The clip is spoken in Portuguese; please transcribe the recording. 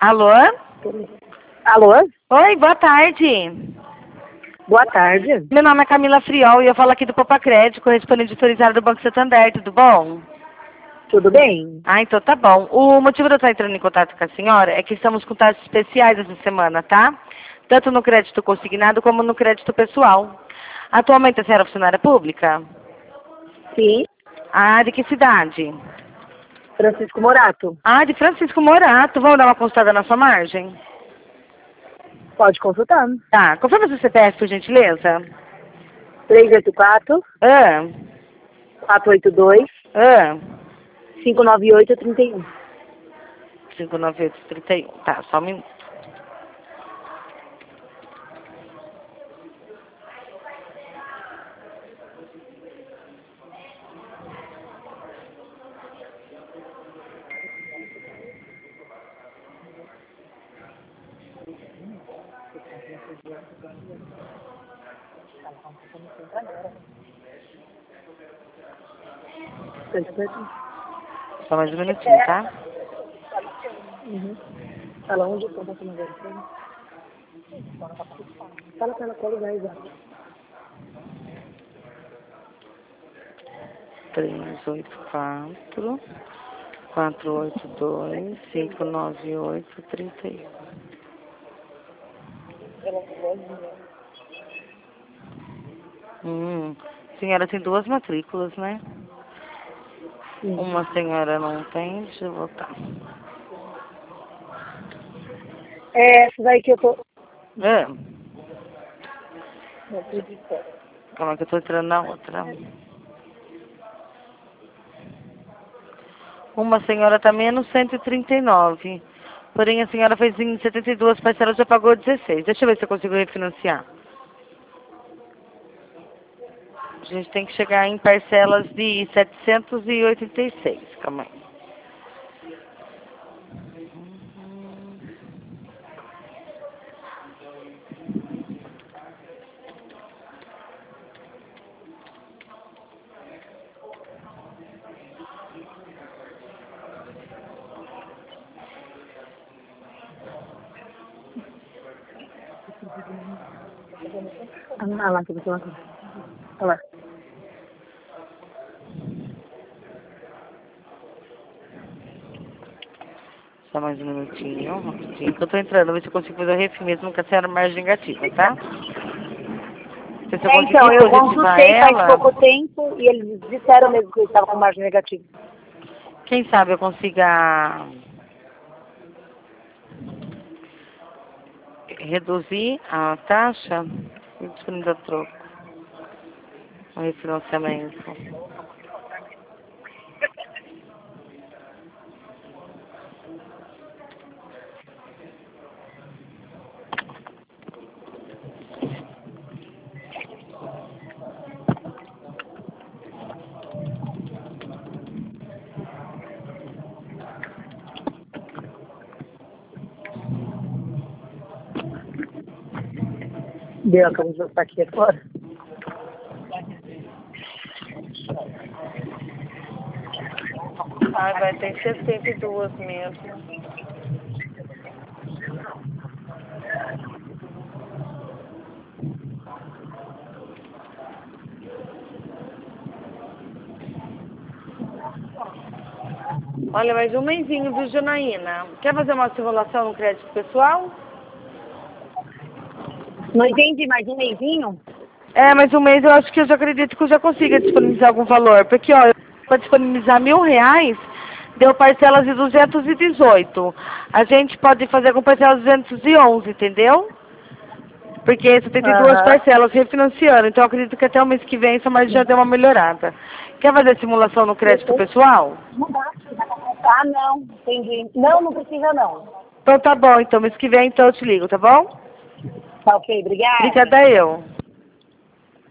Alô? Alô? Oi, boa tarde. Boa tarde. Meu nome é Camila Friol e eu falo aqui do Popa Crédito, correspondente autorizado do Banco Santander, tudo bom? Tudo bem? Ah, então tá bom. O motivo de eu estar entrando em contato com a senhora é que estamos com taxas especiais essa semana, tá? Tanto no crédito consignado como no crédito pessoal. Atualmente a senhora é funcionária pública? Sim. Ah, de que cidade? Francisco Morato. Ah, de Francisco Morato. Vamos dar uma consultada na sua margem? Pode consultar. Tá, confirma seu CPF, por gentileza. 384 Ah, 482 ah. 598 31. 59831. Tá, só um minuto. Só mais um minutinho, tá? Uhum. Fala onde estão passando agora. Fala pra ela qual lugar exato. 384 482 598 31. Senhora tem duas matrículas, né? Sim. Uma senhora não tem, deixa eu voltar. É essa daí que eu tô... É, calma que eu tô entrando na outra. Uma senhora também é no 139. Porém, a senhora fez em 72 parcelas, já pagou 16. Deixa eu ver se eu consigo refinanciar. A gente tem que chegar em parcelas de 786. Calma aí. Ah, lá, que eu tô lá. Olha lá. Só mais um minutinho, rapidinho, que eu tô entrando, ver se eu consigo fazer o refim mesmo com a senhora margem negativa, tá? Se eu conseguir Então, eu positivar consultei faz ela, pouco tempo e eles disseram mesmo que eu estava com margem negativa. quem sabe eu consiga reduzir a taxa e disponibilizar troco, o refinanciamento. Deu a camisa tá aqui fora. Ah, vai ter 72 mesmo. Olha, mais um mêsinho, viu, Janaína? Quer fazer uma simulação no crédito pessoal? Não entendi, mais um mêsinho? É, mais um mês eu acho que eu já acredito que eu já consiga disponibilizar algum valor. Porque, ó, para disponibilizar R$ 1.000, deu parcelas de 218. A gente pode fazer com parcelas de 211, entendeu? Porque 72 Aham. parcelas refinanciando. Então, eu acredito que até o mês que vem essa margem já deu uma melhorada. Quer fazer simulação no crédito pessoal? Ah, não, entendi. Não, não precisa não. Então, tá bom. Então, mês que vem, então, eu te ligo, tá bom? Tá ok, obrigada. Obrigada eu.